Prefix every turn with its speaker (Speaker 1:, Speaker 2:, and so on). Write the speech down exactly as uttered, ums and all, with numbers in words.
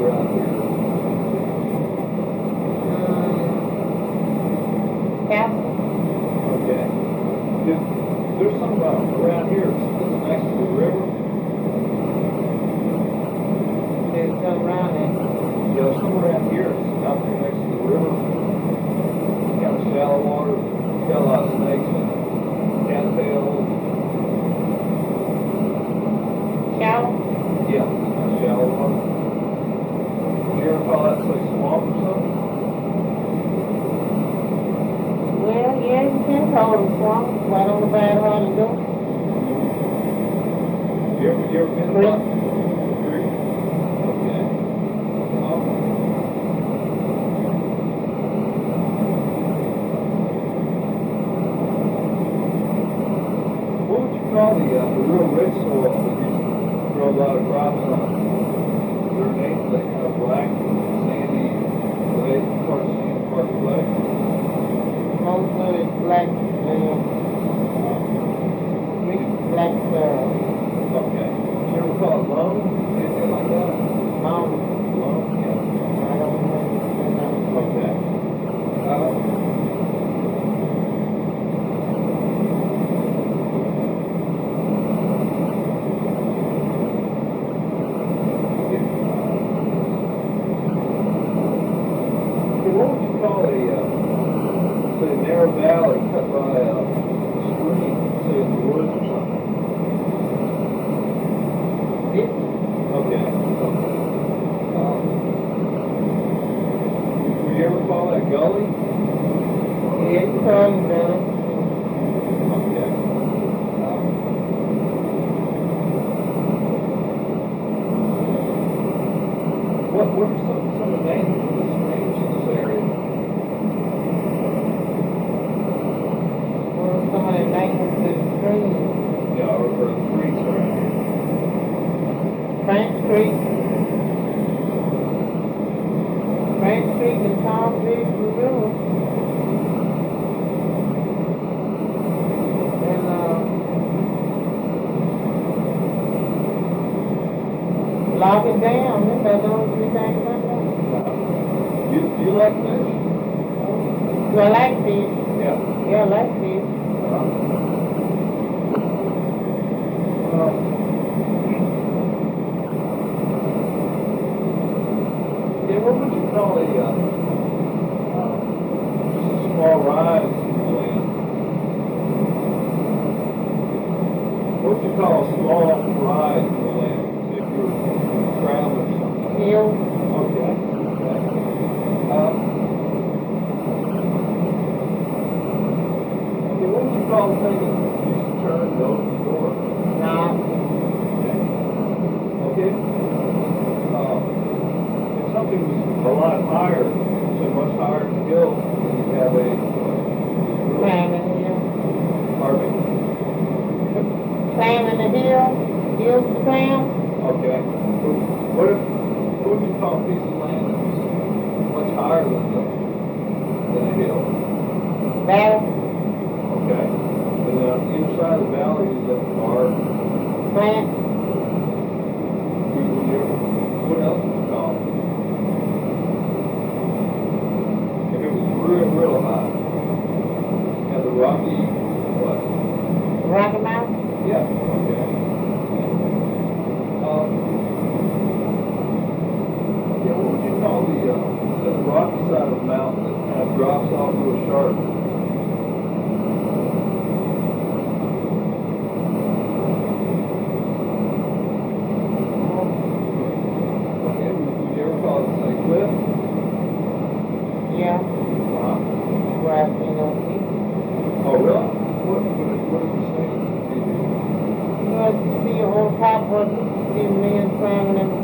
Speaker 1: around here?
Speaker 2: Um, Castle.
Speaker 1: Okay. If, there's some uh, around here that's next to the river.
Speaker 2: There's some around it.
Speaker 1: Yeah, there's some around here that's out there next to the river. Kind of shallow water. It's got a lot of snakes in it. Cattails.
Speaker 2: Shallow?
Speaker 1: Yeah, kind of shallow water. Would you ever call that, say, swamp or something?
Speaker 2: Well, yeah, you can call it a swamp. Right on the bad hard to do.
Speaker 1: You ever, you ever been
Speaker 2: Creek.
Speaker 1: by? Creek? Okay. Um, what would you call the, uh, the real rich soil that you grow a lot of crops on? Their names, like kind of black, sandy, clay, part sand, part clay.
Speaker 2: Mostly it's black, uh, rich black soil.
Speaker 1: Okay. You ever call it loam? Anything like that?
Speaker 2: Long.
Speaker 1: Loam? Yeah.
Speaker 2: I don't know.
Speaker 1: Okay. Uh, what would you call a, uh, say, a narrow valley cut by a stream, say in the woods or something?
Speaker 2: This
Speaker 1: Okay. Okay. Um, would you ever call that a gully?
Speaker 2: is called the
Speaker 1: Okay. Um, what, what are some, some of the names of the streams in this area?
Speaker 2: well, some of the names of the streams.
Speaker 1: Yeah, or, or the creeks around here.
Speaker 2: French Creek. French Creek and Tom Creek River. And, uh, Log It Down, if I don't do things like that.
Speaker 1: You, you like fish?
Speaker 2: Do I like fish?
Speaker 1: Yeah.
Speaker 2: Yeah, I like fish.
Speaker 1: Uh, uh, yeah, what would you call a, uh, uh, just a small rise in the land? What would you call a small rise in the land if you were traveling or something?
Speaker 2: Hill.
Speaker 1: Okay. Okay. Um, okay, what would you call the thing that used to turn and open the door?
Speaker 2: Now,
Speaker 1: Okay. Uh, if something was a lot higher, so much higher to go, then you have a uh,
Speaker 2: climbing hill.
Speaker 1: pardon me?
Speaker 2: Climbing the hill. Hill to climb.
Speaker 1: Okay. What if what would you call a piece of land that was much higher than the than a hill?
Speaker 2: Valley.
Speaker 1: Okay. And then on either side of the valley is that bar.
Speaker 2: Plant.
Speaker 1: What else would you call it? If it was real, real high. And the rocky, what?
Speaker 2: Rocky Mountain.
Speaker 1: Yeah, okay. Um, yeah, what would you call the, uh, the rocky side of the mountain that kind of drops off real sharp? Okay, would, would you ever call it, say, cliff?
Speaker 2: Yeah.
Speaker 1: Uh-huh.
Speaker 2: Where I've seen those people.
Speaker 1: Oh, really? What, what, what did you say?
Speaker 2: You know, you see on top of it, see men climbing in